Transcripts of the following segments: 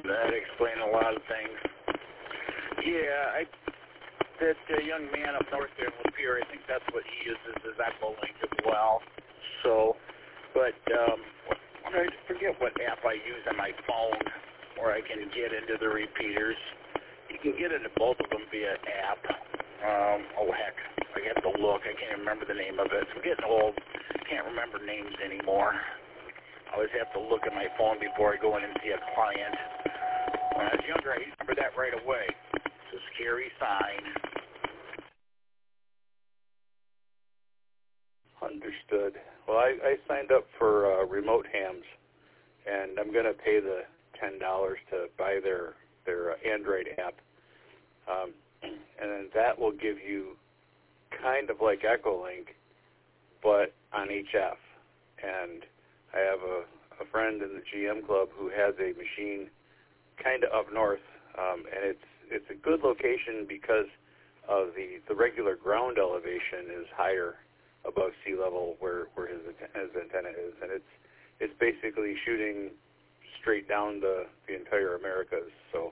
That explains a lot of things. Yeah, that young man up north there in Lapeer, I think that's what he uses as Echolink as well. So, but I forget what app I use on my phone where I can get into the repeaters. You can get into both of them via app. Oh, heck, I have to look. I can't remember the name of it. I'm getting old. Can't remember names anymore. I always have to look at my phone before I go in and see a client. When I was younger, I remember that right away. It's a scary sign. Understood. Well, I signed up for remote hams, and I'm going to pay the $10 to buy their Android app. And then that will give you kind of like Echolink, but on HF. And I have a friend in the GM club who has a machine kind of up north, and it's a good location because of the regular ground elevation is higher above sea level where his antenna is, and it's basically shooting straight down the entire Americas. So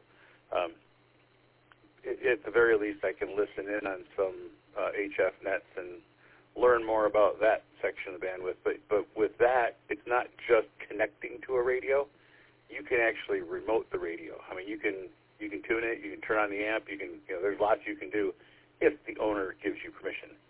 at the very least, I can listen in on some HF nets and learn more about that section of the bandwidth. But with that, it's not just connecting to a radio. You can actually remote the radio. I mean, you can tune it, you can turn on the amp, there's lots you can do if the owner gives you permission.